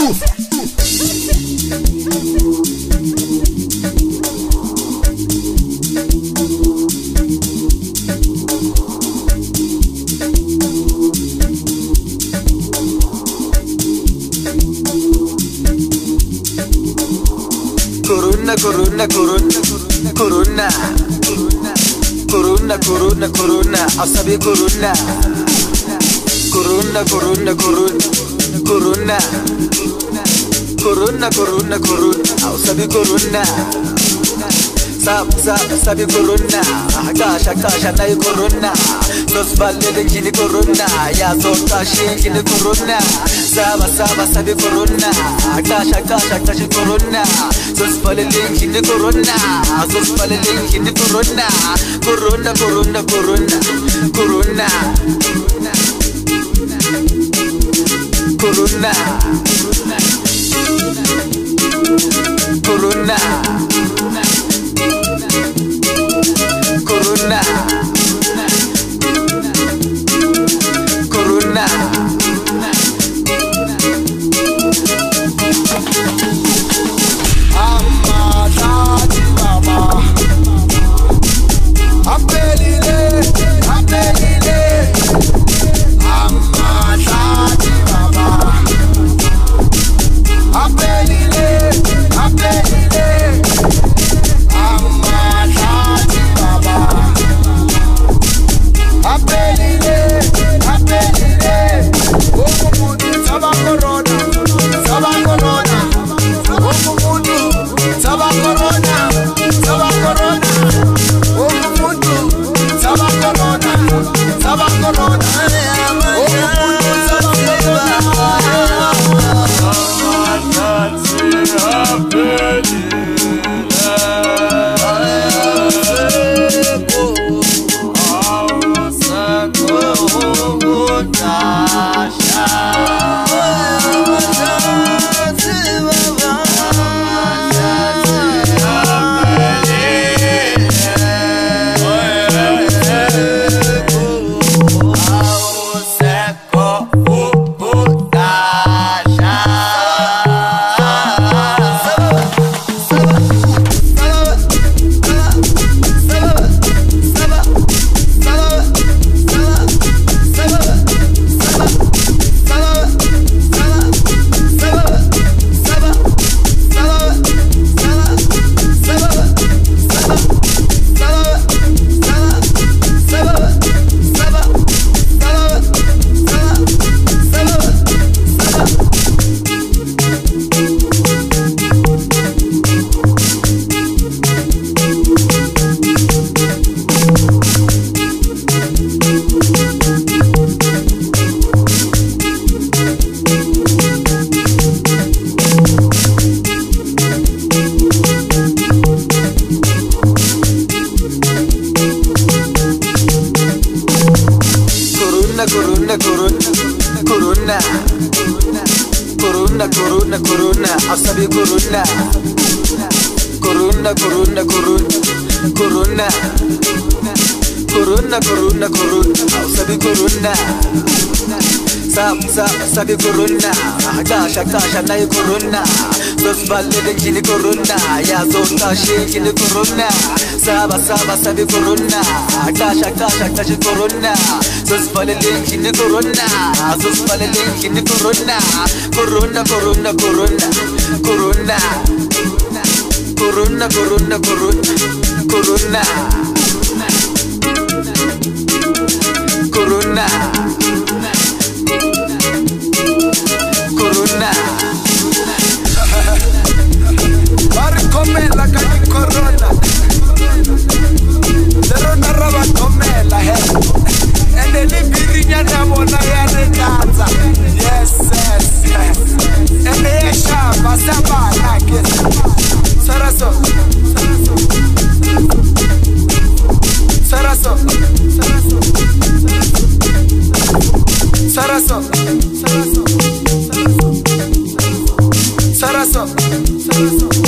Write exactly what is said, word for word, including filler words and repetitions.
Corona, corona, corona, corona, corona, corona, corona, asabi corona, corona, corona, corona, corona, corona, corona, corona, asabi corona, sab sab sabi corona, kasha kasha na corona, dos balde kini corona, ya zota shi kini corona, saba saba sabi corona, kasha kasha kasha corona. Sos falling in the corona, sos falling in the corona, corona, corona, corona, corona, corona, corona, corona, corona. Corona, corona, corona, corona, corona, asabi corona, corona, corona, corona, corona, corona, corona, corona, asabi corona, sab sab sabi corona, kasha kasha na corona, dos balde kini corona, ya zota shi kini corona, saba saba sabi corona, kasha kasha kasha corona. Sos falling in the corona, sos falling in the corona, corona, corona, corona, corona, corona, corona, corona, corona, corona, corona. Para comer la calle corona, pero no roba comer la gente. And then the Pirinya Namona Yanaza. Yes, yes, yes. And the Shaba Saba like it. Saraso, Saraso, Saraso, Saraso, Saraso, Saraso, Saraso.